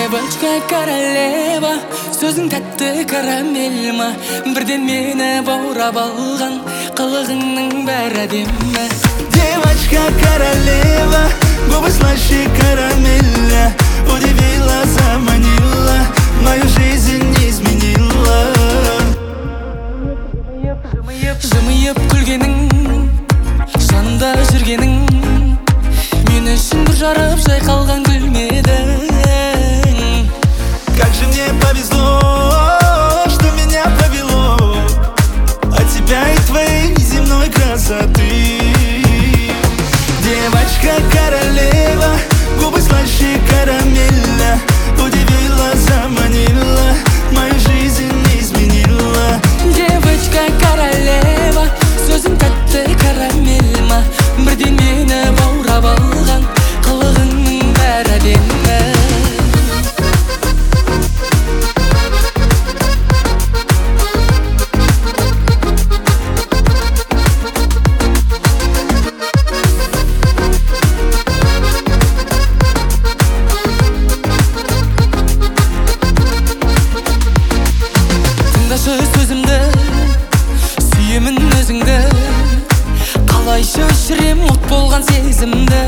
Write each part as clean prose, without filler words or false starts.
Девочка королева, сөзің тәтті карамель ма, бірден мені баурап алған, қылығыңның бәрі әдемі. Девочка королева, губы слаще карамеля, удивила, заманила, мою жизнь изменила. Жымиып күлгенің, жанымда жүргенің, мен үшін бір жарып жайқалған гүлмедің. Как же мне повезло, что меня повело от тебя и твоей неземной красоты. Девочка королева, губы слаще карамеля, удивила, заманила, мою жизнь изменила. Девочка королева, сөзің тәтті карамель ма, бірден мені баурап алған, қылығыңның бәрі әдемі. Тыңдашы сөзімді, сүйемін өзіңді, қалайша өшірем от болған сезімді.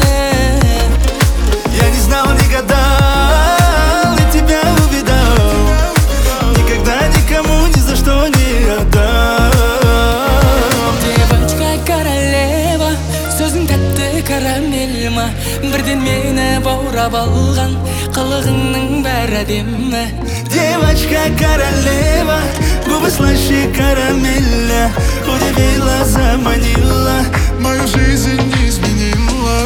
Я не знал, не гадал, и тебя увидал, никогда никому ни за что не отдам. Девочка королева, сөзің тәтті карамель ма, бірден мені баурап алған, қылығыңның бәрі әдемі. Девочка королева, губы слаще карамеля, удивила, заманила, мою жизнь изменила.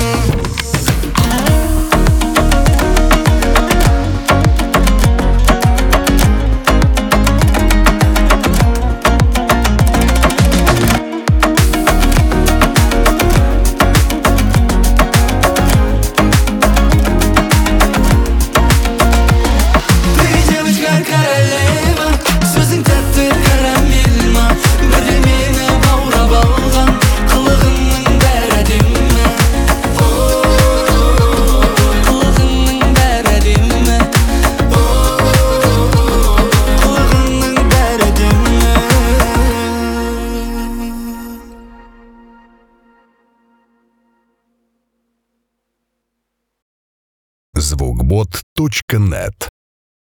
Королева, сөзің тәтті карамель ма, бірден мені баурап алған, қылығыңның бәрі әдемі. Қылығыңның бәрі әдемі. Қылығыңның бәрі әдемі. Звукбот.нет